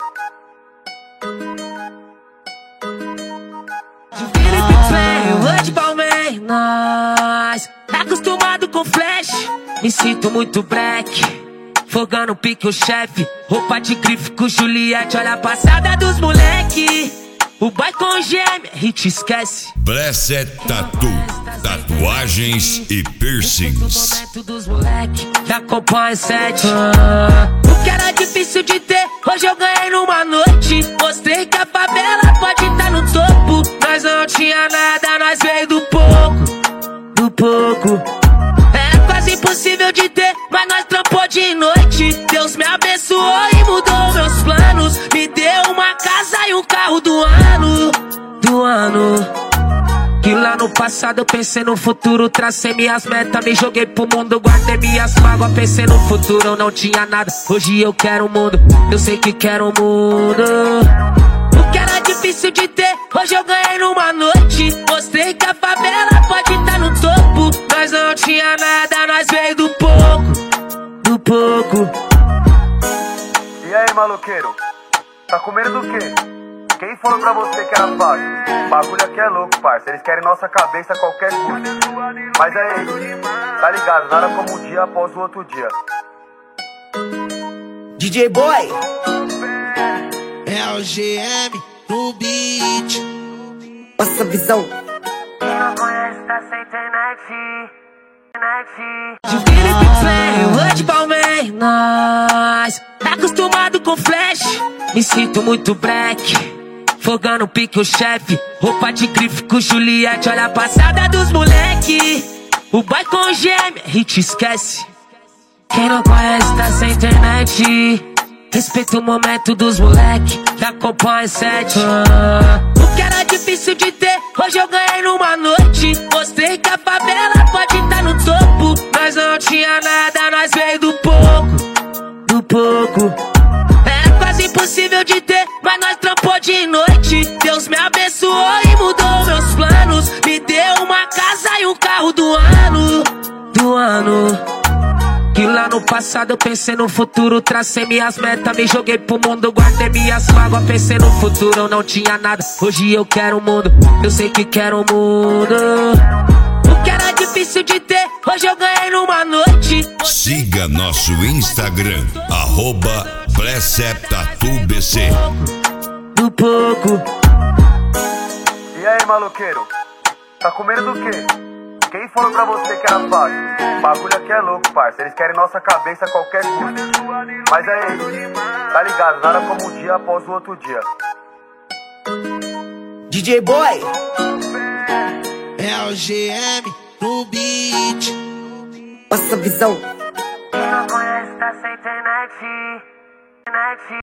De Felipe Play, de Palmeiras. Acostumado com flash, me sinto muito black. Fogando pique o chefe, roupa de grife com Juliette. Olha a passada dos moleque, o boy com gêmea, a gente esquece. Blessed Tattoo, tatuagens e piercings. O momento dos moleque, da Companhia 7. O que era difícil de ter, hoje eu ganhei numa noite. Mostrei que a favela pode estar no topo. Nós não tinha nada, nós veio do pouco, do pouco. Era quase impossível de ter, mas nós trampou de noite. Deus me abençoou e mudou meus planos. Me deu uma casa e um carro do ano, do ano. Que lá no passado eu pensei no futuro, tracei minhas metas, me joguei pro mundo, guardei minhas mágoas, pensei no futuro, eu não tinha nada. Hoje eu quero o mundo, eu sei que quero o mundo. O que era difícil de ter, hoje eu ganhei numa noite. Mostrei que a favela pode estar no topo. Nós não tinha nada, nós veio do pouco, do pouco. E aí, maloqueiro? Tá com medo do quê? Quem falou pra você que era fácil? O bagulho aqui é louco, parça. Eles querem nossa cabeça a qualquer custo. Mas é isso, tá ligado? Nada como um dia após o outro dia. DJ Boy é o GM no beat. Passa a visão. Quem não conhece tá sem internet. De Felipe Play, de Palmeiras. Acostumado com flash, me sinto muito black. Fogando pique o chefe, roupa de grife com Juliette. Olha a passada dos moleque, o boy com gêmea, a gente esquece. Quem não conhece tá sem internet. Respeita o momento dos moleque, da Companhia 7. O que era difícil de ter, hoje eu ganhei numa noite. Mostrei que a favela pode estar no topo. Nós não tinha nada, nós veio do pouco, do pouco. Era quase impossível de ter, mas nós trampou de noite. Deus me abençoou e mudou meus planos. Me deu uma casa e um carro do ano, do ano. Que lá no passado eu pensei no futuro, tracei minhas metas, me joguei pro mundo, guardei minhas mágoas, pensei no futuro, eu não tinha nada. Hoje eu quero o mundo, eu sei que quero o mundo. O que era difícil de ter, hoje eu ganhei numa noite. Siga nosso Instagram, @BlessedTattooBC. Do pouco. E aí, maloqueiro? Tá com medo do quê? Quem falou pra você que era fácil? O bagulho aqui é louco, parça. Eles querem nossa cabeça a qualquer custo. Mas é isso, tá ligado? Nada como um dia após o outro dia. DJ Boy é o GM no beat. Passa a visão. Quem não conhece tá sem internet.